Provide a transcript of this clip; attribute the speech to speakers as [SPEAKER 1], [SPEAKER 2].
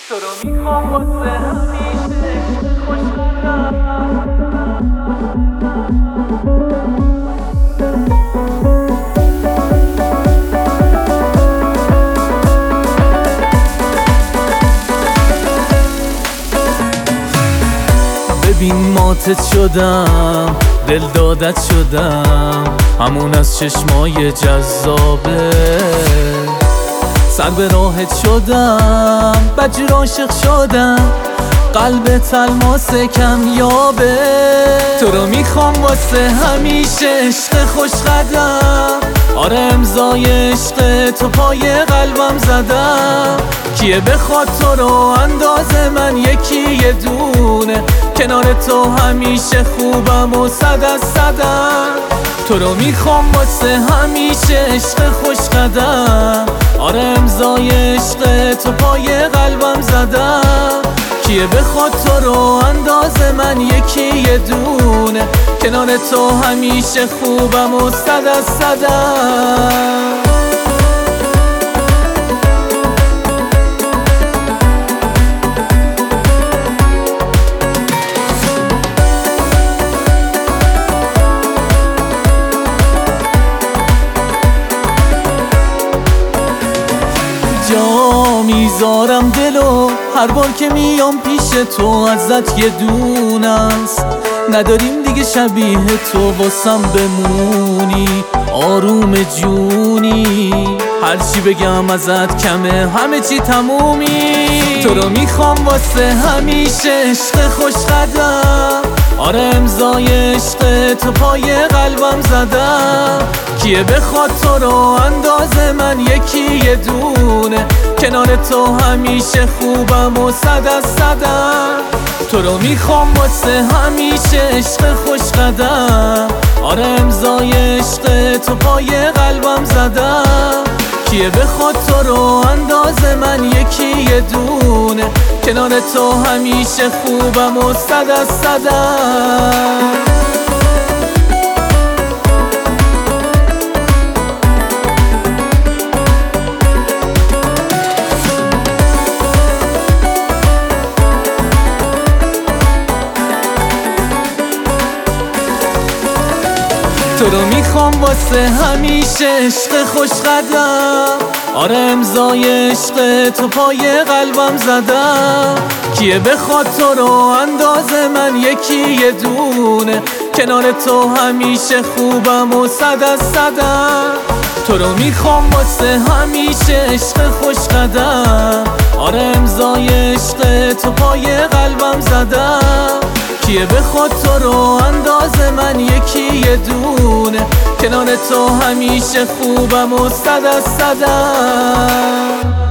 [SPEAKER 1] تو رو میخوام واسه همیشه خوشحالم. ببین ماتت شدم، دل دادت شدم، همون از چشمای جذابه. سر به راهت شدم، بدجور عاشق شدم، قلبت الماس کمیابه. تو رو میخوام واسه همیشه عشق خوش قدم. آره امضای عشق تو پای قلبم زدم. کیه بخواد تو رو اندازه من، یکی یه دونه، کنار تو همیشه خوبم و صد از صدم. تو رو میخوام واسه همیشه عشق خوش قدم. آره امضای عشق تو پای قلبم زدم. کیه بخواد تو رو اندازه من، یکی یه دونه، کنار تو همیشه خوبم و صد از صدم. جا میذارم دلو هر بار که میام پیش تو، ازت یه دونه است، نداریم دیگه شبیه تو، واسم بمونی آروم جونی. هرچی بگم ازت کمه، همه چی تمومی. تو رو میخوام واسه همیشه عشق خوش قدم. آره امضای عشق تو پای قلبم زدم. کیه بخواد تو رو اندازه من، یکی یه دونه، کنار تو همیشه خوبم و صد از صدم. تو رو میخوام واسه همیشه عشق خوش قدم. آره امضای عشق تو پای قلبم زدم. کیه بخواد تو رو اندازه من، یکی یه دونه، کنار تو همیشه خوبم و صد از صدم. تو رو میخوام واسه همیشه عشق خوش قدم. آره امضای عشق تو پای قلبم زدم. کیه بخواد تو رو اندازه من، یکی یه دونه، کنار تو همیشه خوبم و صد از صدم. تو رو میخوام واسه همیشه عشق خوش قدم. آره امضای عشق تو پای قلبم زدم. کیه بخواد تو رو اندازه من، یکی یه دونه، کنار تو همیشه خوبم و صد از صدم.